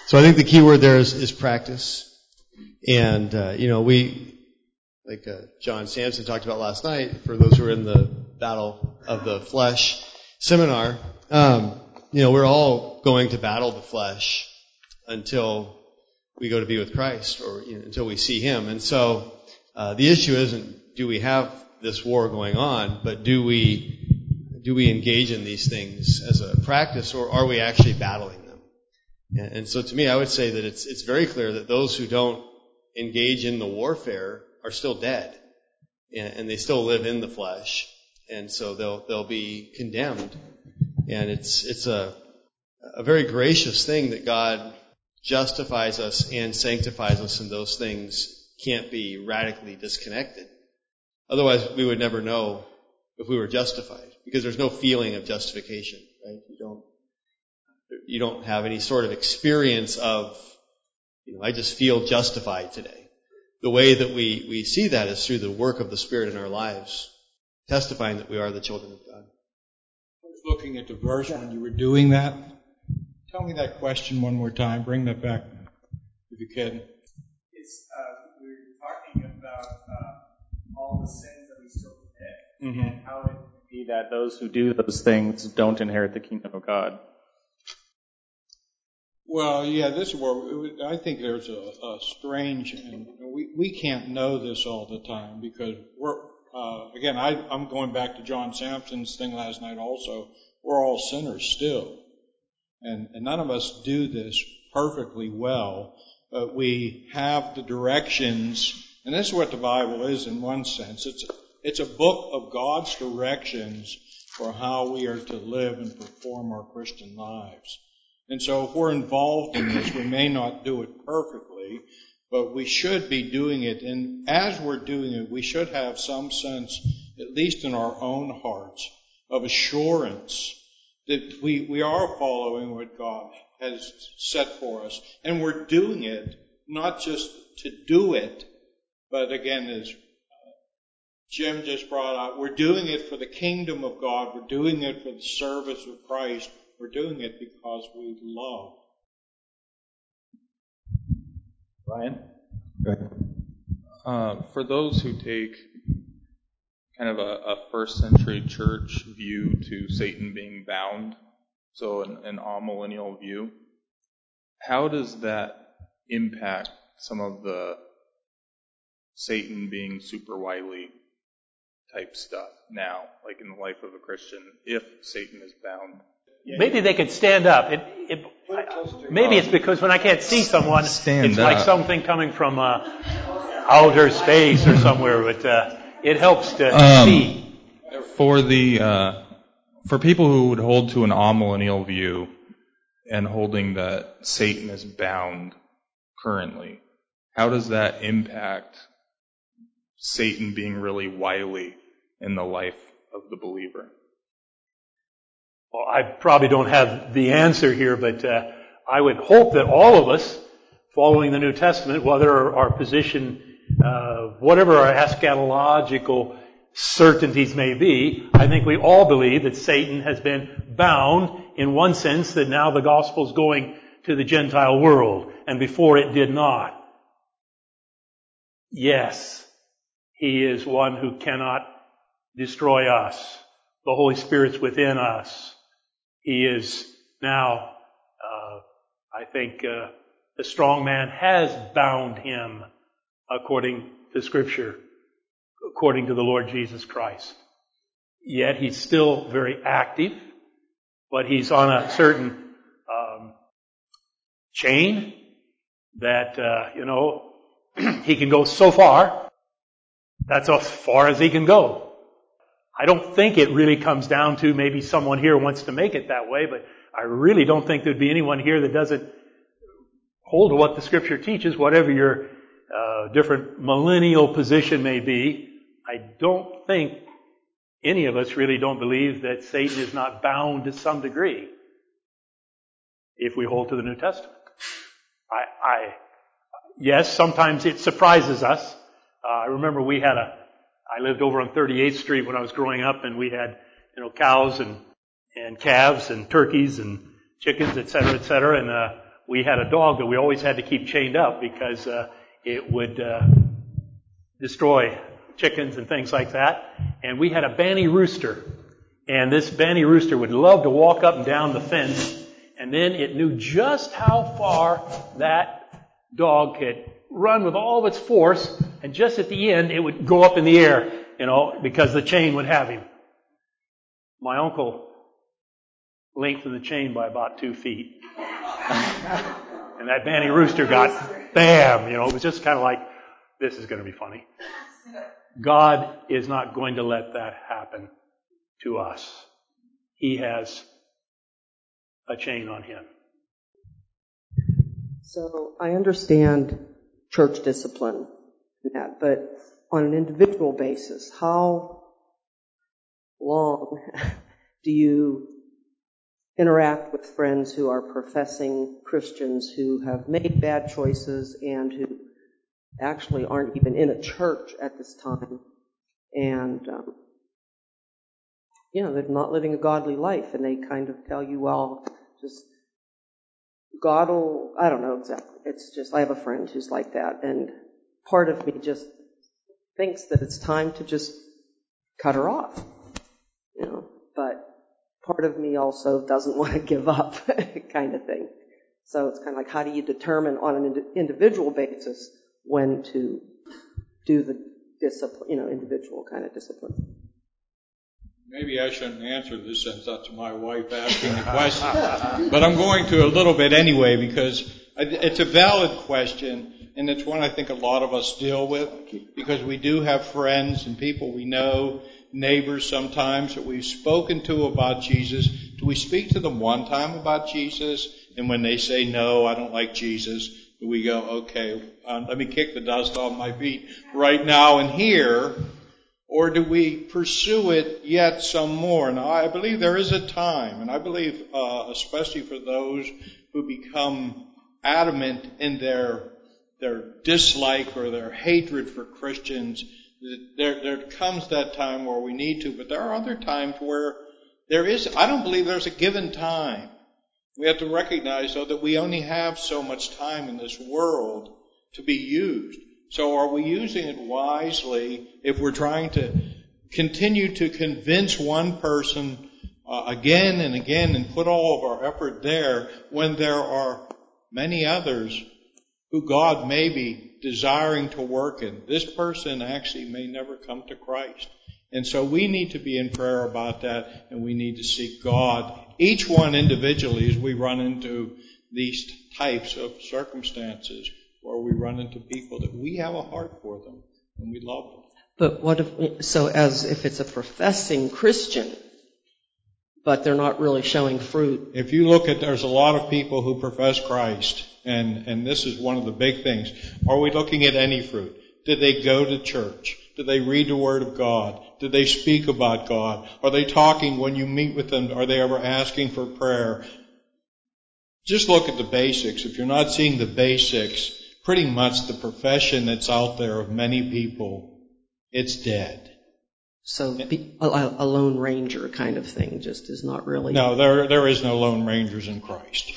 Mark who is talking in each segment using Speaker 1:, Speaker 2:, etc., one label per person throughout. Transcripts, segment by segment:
Speaker 1: So I think the key word there is practice. And, John Samson talked about last night, for those who are in the Battle of the Flesh seminar, we're all going to battle the flesh until we go to be with Christ, or until we see Him. And so the issue isn't, do we have this war going on, but do we engage in these things as a practice, or are we actually battling them? And so to me, I would say that it's very clear that those who don't engage in the warfare are still dead, and they still live in the flesh, and so they'll be condemned. And it's a very gracious thing that God justifies us and sanctifies us, and those things can't be radically disconnected. Otherwise, we would never know if we were justified, because there's no feeling of justification, right? You don't have any sort of experience of, I just feel justified today. The way that we see that is through the work of the Spirit in our lives, testifying that we are the children of God.
Speaker 2: I was looking at the verse when you were doing that. Tell me that question one more time. Bring that back, if you can.
Speaker 3: We were talking about all the sins that we still commit, and how it can be that those who do those things don't inherit the kingdom of God.
Speaker 2: Well, yeah, this is where I think there's a strange, and we can't know this all the time, because I'm going back to John Samson's thing last night also. We're all sinners still. And none of us do this perfectly well, but we have the directions, and this is what the Bible is in one sense. It's a book of God's directions for how we are to live and perform our Christian lives. And so if we're involved in this, we may not do it perfectly, but we should be doing it. And as we're doing it, we should have some sense, at least in our own hearts, of assurance that we are following what God has set for us. And we're doing it not just to do it, but again, as Jim just brought out, we're doing it for the kingdom of God. We're doing it for the service of Christ. We're doing it because we love.
Speaker 3: Ryan?
Speaker 4: For those who take kind of a first century church view to Satan being bound, so an amillennial view, how does that impact some of the Satan being super wily type stuff now, like in the life of a Christian, if Satan is bound?
Speaker 5: Maybe they could stand up. Maybe it's because when I can't see someone, it's like something coming from outer space or somewhere, but it helps to see.
Speaker 4: For people who would hold to an amillennial view and holding that Satan is bound currently, how does that impact Satan being really wily in the life of the believer?
Speaker 5: Well, I probably don't have the answer here, but I would hope that all of us, following the New Testament, whether our position, whatever our eschatological certainties may be, I think we all believe that Satan has been bound in one sense, that now the gospel's going to the Gentile world, and before it did not. Yes, he is one who cannot destroy us. The Holy Spirit's within us. He is now, I think, the strong man has bound him according to Scripture, according to the Lord Jesus Christ. Yet he's still very active, but he's on a certain chain that, he can go so far. That's as far as he can go. I don't think it really comes down to maybe someone here wants to make it that way, but I really don't think there'd be anyone here that doesn't hold to what the Scripture teaches, whatever your different millennial position may be. I don't think any of us really don't believe that Satan is not bound to some degree if we hold to the New Testament. Yes, sometimes it surprises us. I remember I lived over on 38th Street when I was growing up, and we had, cows and calves and turkeys and chickens, et cetera, and we had a dog that we always had to keep chained up because it would destroy chickens and things like that. And we had a banty rooster. And this banty rooster would love to walk up and down the fence. And then it knew just how far that dog could run with all of its force. And just at the end, it would go up in the air, because the chain would have him. My uncle lengthened the chain by about 2 feet. And that banty rooster got bam, it was just kind of like, this is going to be funny. God is not going to let that happen to us. He has a chain on him.
Speaker 6: So I understand church discipline, but on an individual basis, how long do you interact with friends who are professing Christians who have made bad choices and who actually aren't even in a church at this time, and they're not living a godly life, and they kind of tell you, well, just God will, I don't know exactly. It's just, I have a friend who's like that, and part of me just thinks that it's time to just cut her off, but part of me also doesn't want to give up kind of thing. So it's kind of like, how do you determine on an individual basis when to do the discipline, individual kind of discipline?
Speaker 2: Maybe I shouldn't answer this since that's my wife asking the question, but I'm going to a little bit anyway because it's a valid question, and it's one I think a lot of us deal with because we do have friends and people we know, neighbors sometimes that we've spoken to about Jesus. Do we speak to them one time about Jesus, and when they say, no, I don't like Jesus, do we go, okay, let me kick the dust off my feet right now and here? Or do we pursue it yet some more? Now, I believe there is a time, and I believe especially for those who become adamant in their dislike or their hatred for Christians, there comes that time where we need to. But there are other times where I don't believe there's a given time. We have to recognize, though, that we only have so much time in this world to be used. So are we using it wisely if we're trying to continue to convince one person again and again and put all of our effort there when there are many others who God may be desiring to work in? This person actually may never come to Christ. And so we need to be in prayer about that, and we need to seek God, each one individually, as we run into these types of circumstances, where we run into people that we have a heart for them and we love them.
Speaker 6: But what if it's a professing Christian, but they're not really showing fruit?
Speaker 2: If you look at, there's a lot of people who profess Christ, and this is one of the big things. Are we looking at any fruit? Did they go to church? Did they read the Word of God? Did they speak about God? Are they talking when you meet with them? Are they ever asking for prayer? Just look at the basics. If you're not seeing the basics, pretty much the profession that's out there of many people, it's dead.
Speaker 6: So a Lone Ranger kind of thing just is not really...
Speaker 2: No, there is no Lone Rangers in Christ.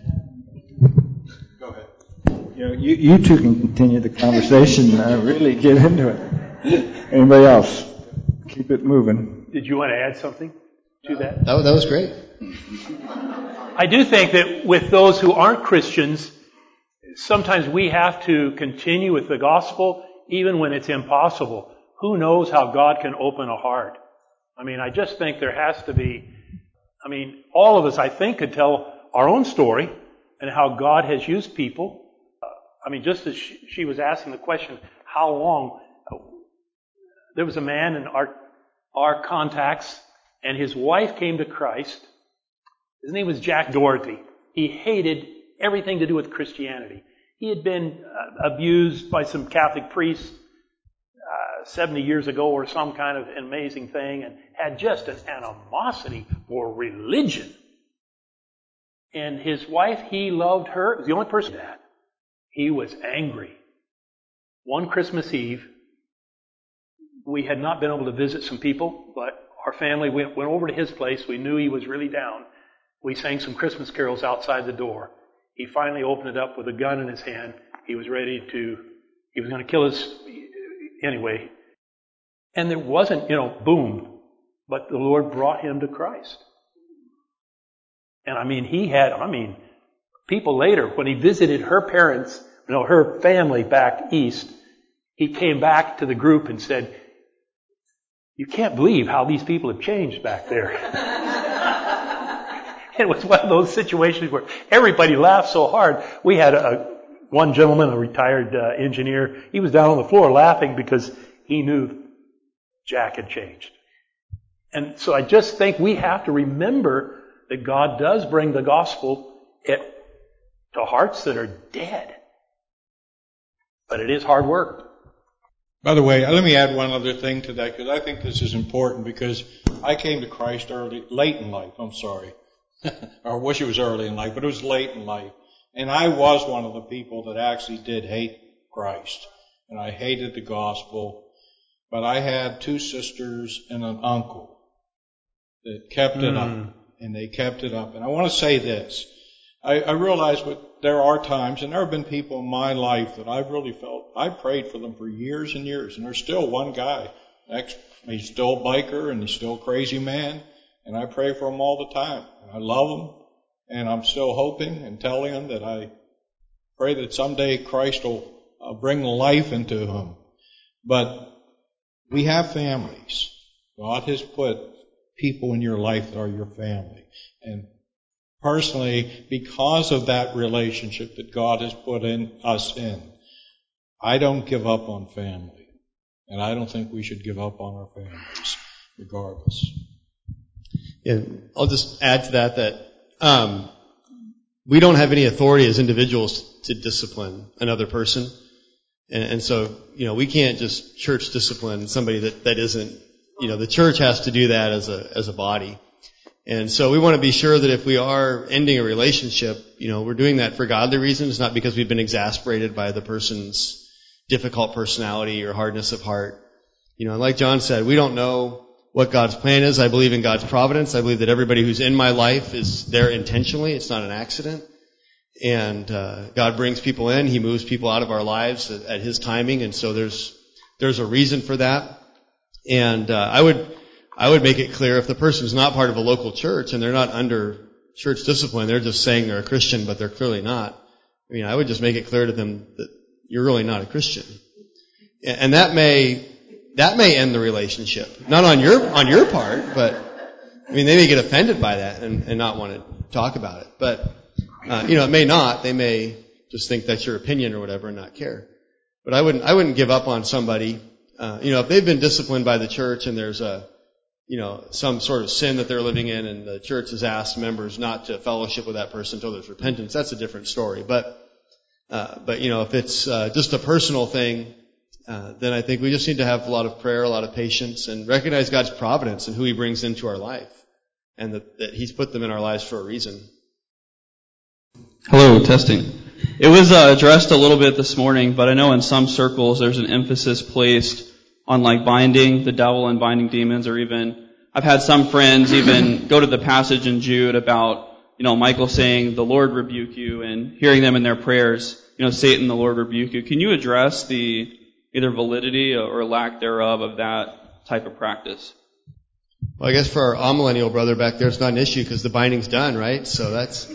Speaker 2: Go ahead.
Speaker 7: You two can continue the conversation. Really get into it. Anybody else? Keep it moving.
Speaker 5: Did you want to add something to that?
Speaker 1: That was great.
Speaker 5: I do think that with those who aren't Christians, sometimes we have to continue with the gospel even when it's impossible. Who knows how God can open a heart? I just think there has to be, all of us, I think, could tell our own story and how God has used people. Just as she was asking the question, how long? There was a man in our contacts, and his wife came to Christ. His name was Jack Doherty. He hated everything to do with Christianity. He had been abused by some Catholic priests 70 years ago or some kind of amazing thing, and had just an animosity for religion. And his wife, he loved her. It was the only person that. He was angry. One Christmas Eve, we had not been able to visit some people, but our family went over to his place. We knew he was really down. We sang some Christmas carols outside the door. he finally opened it up with a gun in his hand. He was going to kill anyway. And there wasn't, boom. But the Lord brought him to Christ. And people later, when he visited her parents, her family back east, he came back to the group and said, "You can't believe how these people have changed back there." It was one of those situations where everybody laughed so hard. We had one gentleman, a retired engineer, he was down on the floor laughing because he knew Jack had changed. And so I just think we have to remember that God does bring the gospel to hearts that are dead. But it is hard work.
Speaker 2: By the way, let me add one other thing to that, because I think this is important, because I came to Christ late in life, I wish it was early in life, but it was late in life. And I was one of the people that actually did hate Christ. And I hated the gospel. But I had 2 sisters and an uncle that kept it up. And they kept it up. And I want to say this. I realize there are times, and there have been people in my life that I've really felt, I prayed for them for years and years. And there's still one guy. He's still a biker and he's still a crazy man. And I pray for him all the time. And I love him. And I'm still hoping and telling him that I pray that someday Christ will bring life into him. But we have families. God has put people in your life that are your family. And personally, because of that relationship that God has put us in, I don't give up on family. And I don't think we should give up on our families, regardless.
Speaker 1: And I'll just add to that we don't have any authority as individuals to discipline another person. And so, we can't just church discipline somebody that isn't, the church has to do that as a body. And so we want to be sure that if we are ending a relationship, we're doing that for godly reasons, not because we've been exasperated by the person's difficult personality or hardness of heart. And like John said, we don't know what God's plan is. I believe in God's providence. I believe that everybody who's in my life is there intentionally. It's not an accident. And God brings people in. He moves people out of our lives at His timing. And so there's a reason for that. And I would make it clear if the person's not part of a local church and they're not under church discipline, they're just saying they're a Christian, but they're clearly not. I would just make it clear to them that you're really not a Christian. And that may end the relationship. Not on your part, but they may get offended by that and not want to talk about it. But it may not. They may just think that's your opinion or whatever and not care. But I wouldn't give up on somebody. If they've been disciplined by the church and there's some sort of sin that they're living in and the church has asked members not to fellowship with that person until there's repentance, that's a different story. But if it's just a personal thing, then I think we just need to have a lot of prayer, a lot of patience, and recognize God's providence and who He brings into our life, and that He's put them in our lives for a reason.
Speaker 8: Hello, testing. It was addressed a little bit this morning, but I know in some circles there's an emphasis placed on binding the devil and binding demons, or even I've had some friends even go to the passage in Jude about Michael saying the Lord rebuke you, and hearing them in their prayers, Satan, the Lord rebuke you. Can you address the either validity or lack thereof of that type of practice?
Speaker 1: Well, I guess for our amillennial brother back there, it's not an issue because the binding's done, right? So that's.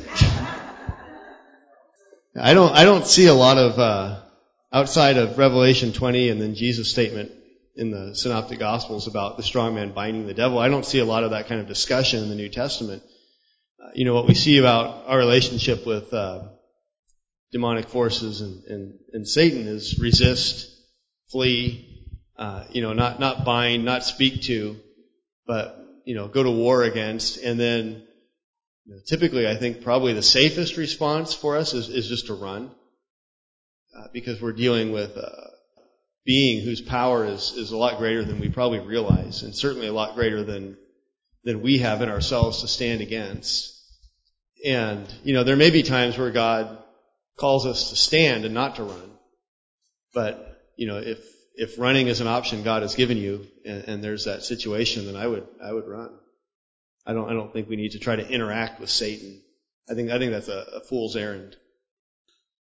Speaker 1: I don't see a lot of outside of Revelation 20 and then Jesus' statement in the Synoptic Gospels about the strong man binding the devil. I don't see a lot of that kind of discussion in the New Testament. What we see about our relationship with demonic forces and Satan is resist, flee, not bind, not speak to, but go to war against, and then typically I think probably the safest response for us is just to run, because we're dealing with a being whose power is a lot greater than we probably realize, and certainly a lot greater than we have in ourselves to stand against. And there may be times where God calls us to stand and not to run, but if running is an option God has given you, and there's that situation, then I would run. I don't think we need to try to interact with Satan. I think that's a fool's errand.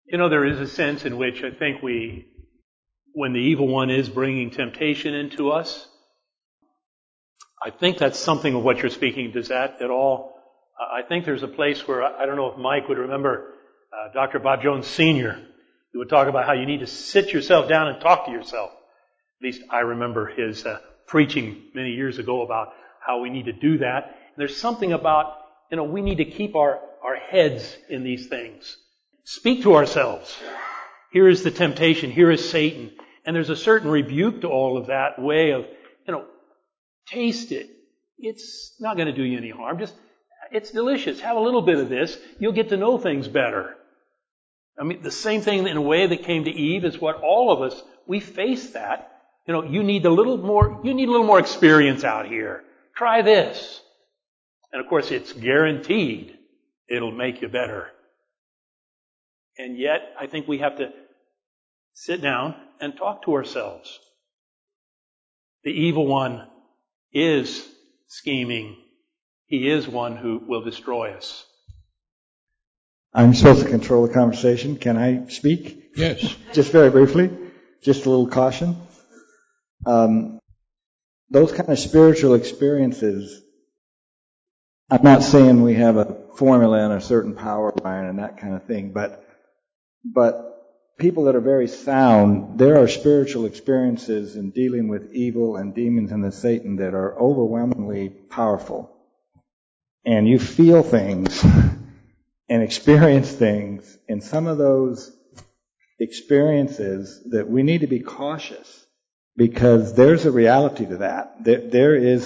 Speaker 5: There is a sense in which I think when the evil one is bringing temptation into us, I think that's something of what you're speaking. Does that at all? I think there's a place where, I don't know if Mike would remember Dr. Bob Jones Sr. He would talk about how you need to sit yourself down and talk to yourself. At least I remember his preaching many years ago about how we need to do that. And there's something about, we need to keep our heads in these things. Speak to ourselves. Here is the temptation. Here is Satan. And there's a certain rebuke to all of that way of, taste it. It's not going to do you any harm. It's delicious. Have a little bit of this. You'll get to know things better. The same thing in a way that came to Eve is what all of us, we face that. You need a little more experience out here. Try this. And of course, it's guaranteed it'll make you better. And yet, I think we have to sit down and talk to ourselves. The evil one is scheming. He is one who will destroy us.
Speaker 7: I'm supposed to control the conversation. Can I speak?
Speaker 2: Yes.
Speaker 7: Just very briefly. Just a little caution. Those kind of spiritual experiences, I'm not saying we have a formula and a certain power line and that kind of thing, but people that are very sound, there are spiritual experiences in dealing with evil and demons and the Satan that are overwhelmingly powerful. And you feel things and experience things in some of those experiences that we need to be cautious, because there's a reality to that. There is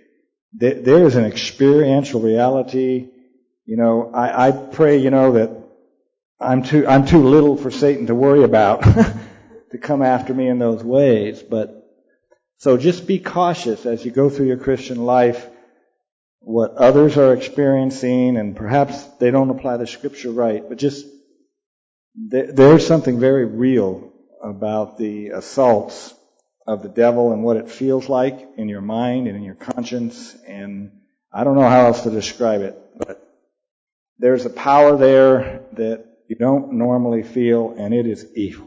Speaker 7: an experiential reality. I pray, that I'm too little for Satan to worry about to come after me in those ways. But so just be cautious as you go through your Christian life, what others are experiencing, and perhaps they don't apply the Scripture right, but just there's something very real about the assaults of the devil and what it feels like in your mind and in your conscience, and I don't know how else to describe it, but there's a power there that you don't normally feel, and it is evil.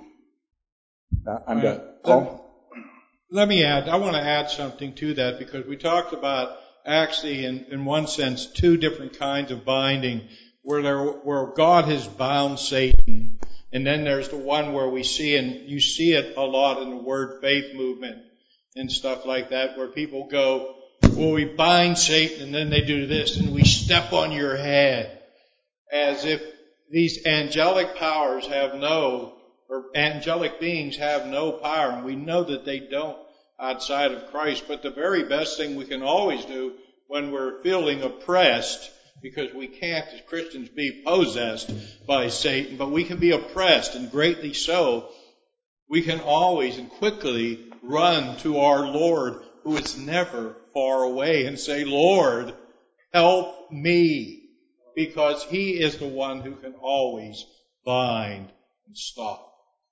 Speaker 7: I'm done. Paul?
Speaker 2: Let me add, I want to add something to that, because we talked about actually, in one sense, two different kinds of binding, where God has bound Satan, and then there's the one where we see, and you see it a lot in the Word Faith movement and stuff like that, where people go, well, we bind Satan, and then they do this, and we step on your head, as if these angelic powers or angelic beings have no power, and we know that they don't outside of Christ. But the very best thing we can always do when we're feeling oppressed, because we can't as Christians be possessed by Satan, but we can be oppressed, and greatly so, we can always and quickly run to our Lord, who is never far away, and say, Lord, help me. Because He is the one who can always bind and stop.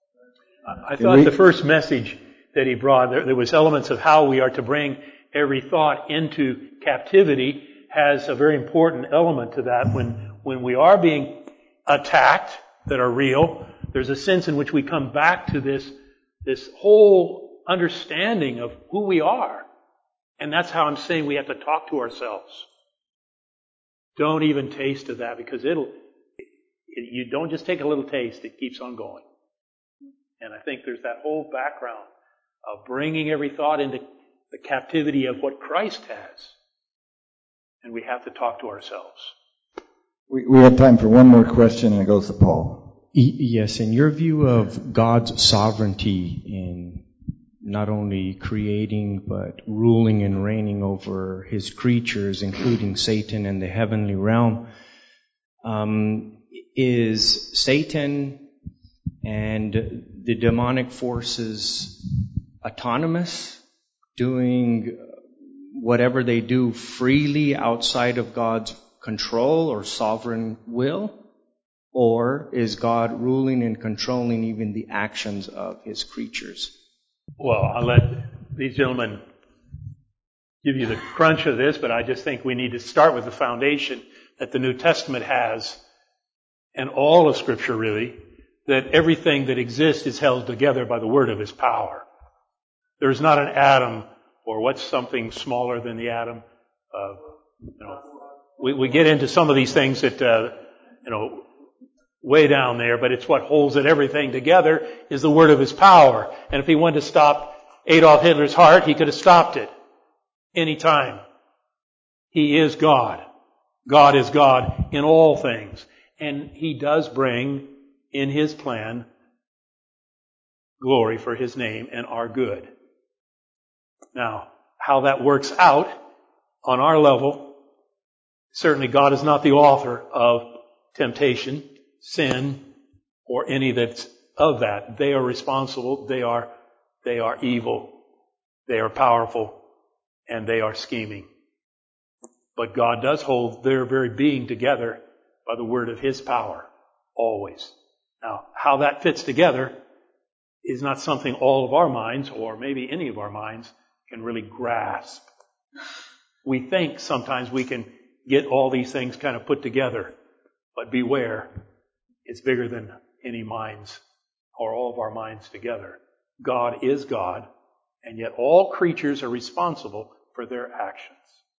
Speaker 5: I thought the first message that he brought, there was elements of how we are to bring every thought into captivity, has a very important element to that. When we are being attacked that are real, there's a sense in which we come back to this whole understanding of who we are. And that's how I'm saying we have to talk to ourselves. Don't even taste of that, because you don't just take a little taste, it keeps on going. And I think there's that whole background of bringing every thought into the captivity of what Christ has. And we have to talk to ourselves.
Speaker 7: We have time for one more question, and it goes to Paul.
Speaker 9: Yes, in your view of God's sovereignty in not only creating, but ruling and reigning over His creatures, including Satan and the heavenly realm, is Satan and the demonic forces autonomous, doing whatever they do freely outside of God's control or sovereign will? Or is God ruling and controlling even the actions of His creatures?
Speaker 5: Well, I'll let these gentlemen give you the crunch of this, but I just think we need to start with the foundation that the New Testament has, and all of Scripture really, that everything that exists is held together by the word of his power. There's not an atom, or what's something smaller than the atom. We get into some of these things that, way down there, but it's what holds it everything together is the word of his power. And if he wanted to stop Adolf Hitler's heart, he could have stopped it any time. He is God. God is God in all things. And he does bring in his plan glory for his name and our good. Now, how that works out on our level, certainly God is not the author of temptation, sin, or any that's of that. They are responsible. They are evil. They are powerful. And they are scheming. But God does hold their very being together by the word of his power, always. Now, how that fits together is not something all of our minds, or maybe any of our minds, can really grasp. We think sometimes we can get all these things kind of put together, but beware, it's bigger than any minds or all of our minds together. God is God, and yet all creatures are responsible for their actions.